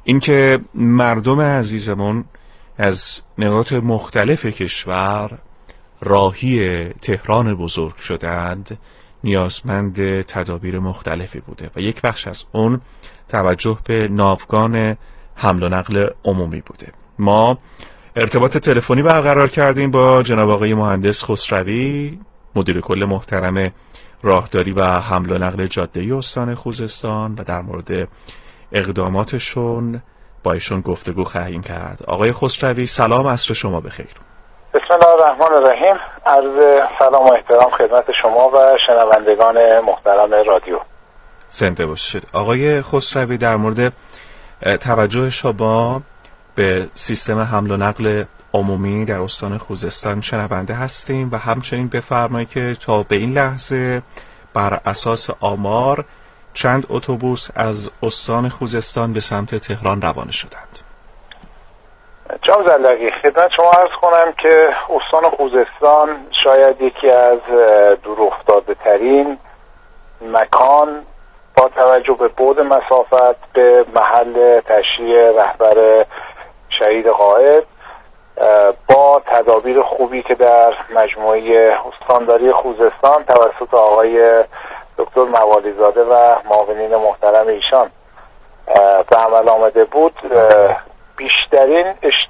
اینکه مردم عزیزمون از نقاط مختلف کشور راهی تهران بزرگ شدند نیازمند تدابیر مختلفی بوده و یک بخش از اون توجه به ناوگان حمل و نقل عمومی بوده. ما ارتباط تلفنی برقرار کردیم با جناب آقای مهندس خسروی، مدیر کل محترم راهداری و حمل و نقل جاده‌ای استان خوزستان و در مورد اقداماتشون با ایشون گفتگو خواهیم کرد. آقای خسروی سلام، عصر شما بخیر. بسم الله الرحمن الرحیم. عرض سلام و احترام خدمت شما و شنوندگان محترم رادیو. زنده باشید. آقای خسروی، در مورد توجه شما به سیستم حمل و نقل عمومی در استان خوزستان شنونده هستیم و همچنین بفرمایید که تا به این لحظه بر اساس آمار چند اتوبوس از استان خوزستان به سمت تهران روانه شدند؟ جناب زلقی، خدمت شما عرض کنم که استان خوزستان شاید یکی از دورافتاده ترین مکان با توجه به بعد مسافت به محل تشییع رهبر شهید قائد با تدابیر خوبی که در مجموعه استانداری خوزستان توسط آقای دکتر موالیزاده و معاونین محترم ایشان به عمل آمده بود، بیشترین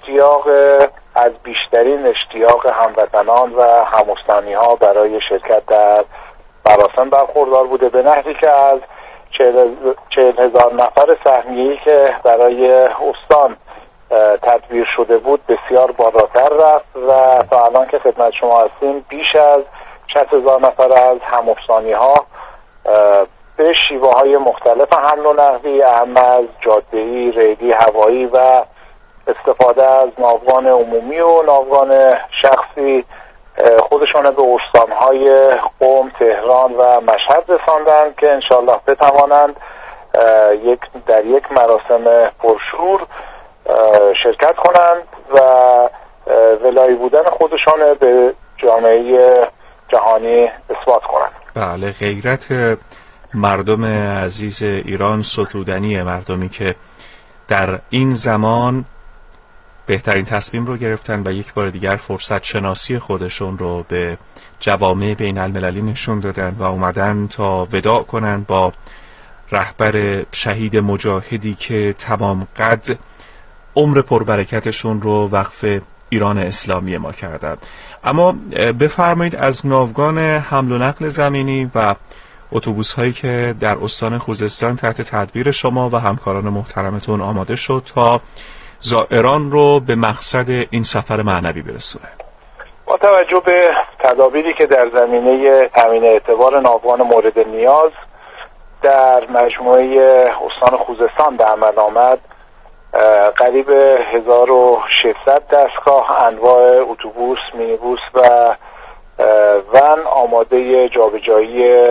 اشتیاق هموطنان و هم‌استانی ها برای شرکت در مراسم برخوردار بوده، به نحوی که از 40,000 نفر سهمیه‌ای که برای استان تدبیر شده بود بسیار بالاتر رفت و تا الان که خدمت شما هستیم بیش از 60,000 نفر از هم‌استانی ها به شیوه های مختلف حمل و نقلی، اهم از جاده‌ای، ریلی، هوایی و استفاده از ناوگان عمومی و ناوگان شخصی خودشان به استانهای قم، تهران و مشهد رساندند که انشالله بتوانند در یک مراسم پرشور شرکت کنند و ولایی بودن خودشان به جامعه جهانی اثبات کنند. بله، غیرت مردم عزیز ایران ستودنیه، مردمی که در این زمان بهترین تصمیم رو گرفتن و یک بار دیگر فرصت شناسی خودشون رو به جوامع بین المللی نشون دادن و اومدن تا وداع کنن با رهبر شهید مجاهدی که تمام قد عمر پربرکتشون رو وقف ایران اسلامی ما کردن. اما بفرمایید از ناوگان حمل و نقل زمینی و اتوبوس هایی که در استان خوزستان تحت تدبیر شما و همکاران محترمتون آماده شد تا زائران رو به مقصد این سفر معنوی برسونه. با توجه به تدابیری که در زمینه تامین اعتبار ناوگان مورد نیاز در مجموعه استان خوزستان به عمل آمد، قریب 1600 دستگاه انواع اتوبوس، مینیبوس و ون آماده جابجایی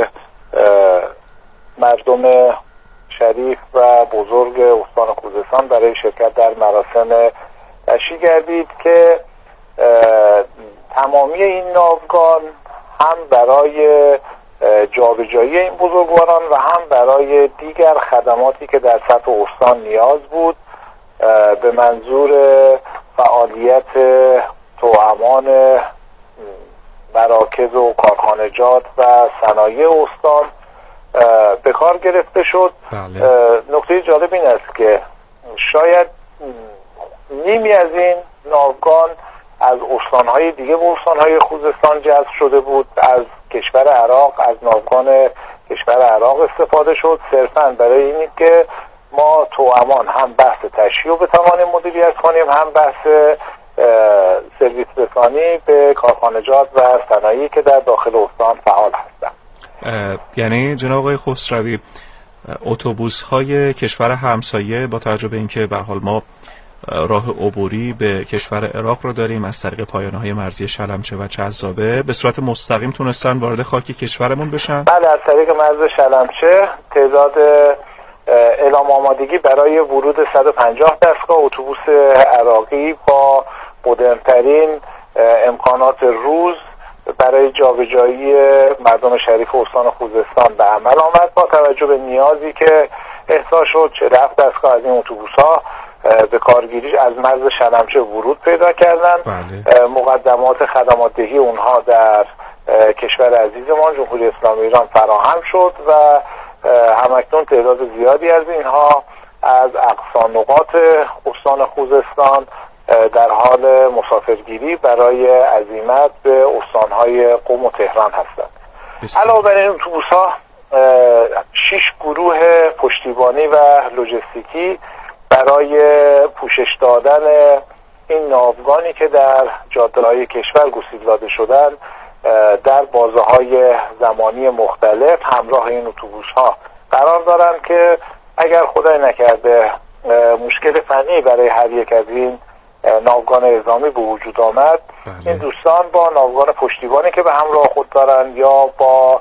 مردم شریف و بزرگ استان خوزستان برای شرکت در مراسم تشییع گردید که تمامی این ناوگان هم برای جابجایی این بزرگواران و هم برای دیگر خدماتی که در سطح استان نیاز بود به منظور فعالیت توامان مراکز و کارخانجات و صنایع استان به کار گرفته شد. بله. نکته جالب این است که شاید نیمی از این ناوگان از استانهای دیگه به استانهای خوزستان جذب شده بود. از کشور عراق، از ناوگان کشور عراق استفاده شد صرفاً برای اینی که ما توامان هم بحث تشییع رو بتوانیم مدیریت کنیم، هم بحث سرویس رسانی به کارخانجات و صنایعی که در داخل استان فعال هستند. یعنی جناب آقای خسروی، اتوبوس های کشور همسایه با توجه به اینکه به حال ما راه عبوری به کشور عراق رو داریم از طریق پایانه‌های مرزی شلمچه و جذابه، به صورت مستقیم تونستن وارد خاک کشورمون بشن؟ بله، از طریق مرز شلمچه تعداد اعلام آمادگی برای ورود 150 دستگاه اتوبوس عراقی با مدرن‌ترین امکانات روز برای جابجایی مردم شریف استان خوزستان به عمل آمد. با توجه به نیازی که احساس شد 47 دستگاه از این اتوبوس‌ها به کارگیری از مرز شلمچه ورود پیدا کردن. بله. مقدمات خدمات دهی اونها در کشور عزیزمان جمهوری اسلامی ایران فراهم شد و همکنون تعداد زیادی از اینها از اقصا نقاط استان خوزستان در حال مسافرگیری برای عزیمت به استانهای قم و تهران هستند. علاوه بر این اتوبوس‌ها 6 گروه پشتیبانی و لوجستیکی برای پوشش دادن این ناوگانی که در جاده‌های کشور گسیل داده شدند در بازه‌های زمانی مختلف همراه این اتوبوس‌ها قرار دارند که اگر خدای نکرده مشکل فنی برای هر یک از این ناوگان اعزامی به وجود آمد، این دوستان با ناوگان پشتیبانی که به همراه خود دارند یا با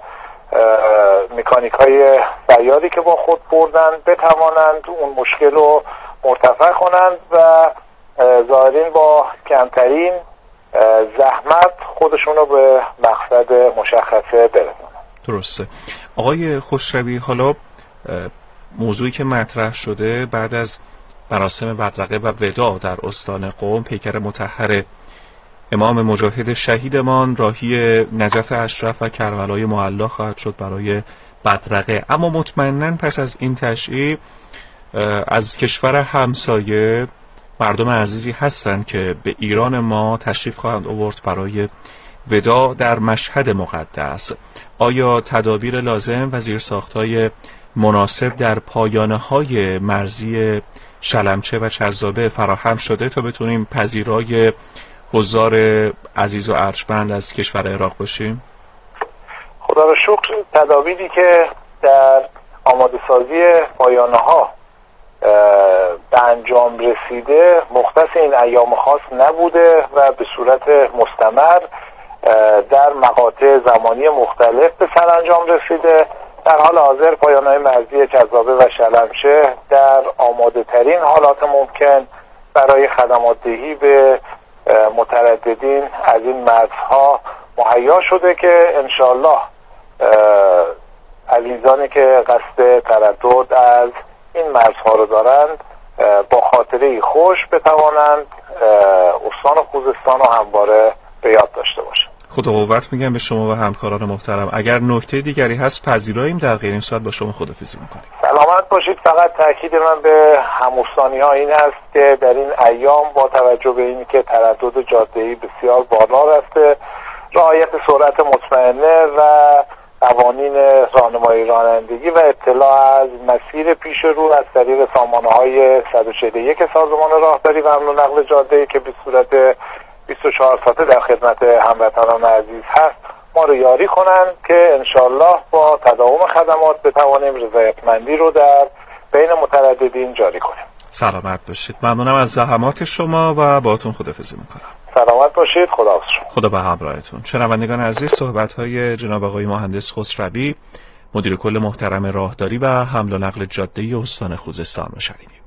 مکانیکای سیاری که با خود بردن بتوانند اون مشکل رو مرتفع کنند و زائرین با کمترین زحمت خودشون رو به مقصد مشخصه برسونند. درسته. آقای خسروی، حالا موضوعی که مطرح شده بعد از مراسم بدرقه و وداع در استان قم، پیکر مطهر امام مجاهد شهیدمان راهی نجف اشرف و کربلای معلی خواهد شد برای بدرقه. اما مطمئناً پس از این تشییع از کشور همسایه مردم عزیزی هستند که به ایران ما تشریف خواهند آورد برای وداع در مشهد مقدس. آیا تدابیر لازم و زیرساخت‌های مناسب در پایانه‌های مرزی شلمچه و چذابه فراهم شده تا بتونیم پذیرای حضار عزیز و ارجمند از کشور عراق باشیم؟ خدا را شکر تدابیری که در آماده سازی پایانه‌ها به انجام رسیده مختص این ایام خاص نبوده و به صورت مستمر در مقاطع زمانی مختلف به سرانجام رسیده. در حال حاضر پایانه‌های مرزی چذابه و شلمچه در آماده ترین حالات ممکن برای خدمات دهی به مترددین از این مرزها مهیا شده که انشالله عزیزانی که قصد تردد از این مرزها رو دارند با خاطره خوش بتوانند استان خوزستان رو همواره به یاد داشته باشند. خدا قوت میگم به شما و همکاران محترم. اگر نکته دیگری هست پذیراییم در غیر این ساعت با شما خداحافظی میکنیم. سلامت باشید. فقط تاکید من به هموستانی‌ها این هست که در این ایام با توجه به اینی که تردد جاده‌ای بسیار بالا رفته، رعایت سرعت مطمئنه و قوانین راهنمایی رانندگی و اطلاع از مسیر پیش رو از طریق سامانه‌های 141 سازمان راهداری و حمل و نقل جاده‌ای که به صورت 24 ساعته در خدمت هموطنان عزیز هست ما رو یاری کنند که انشالله با تداوم خدمات بتوانیم رضایتمندی رو در بین مترددین جاری کنیم. سلامت باشید. ممنونم از زحمات شما و باهاتون خداحافظی میکنم. سلامت باشید. خداحافظ شما. خدا به همراهتون. شنوندگان عزیز، صحبت‌های جناب آقای مهندس خسروی مدیر کل محترم راهداری و حمل و نقل جاده‌ای استان خوزستان رو شنیدیم.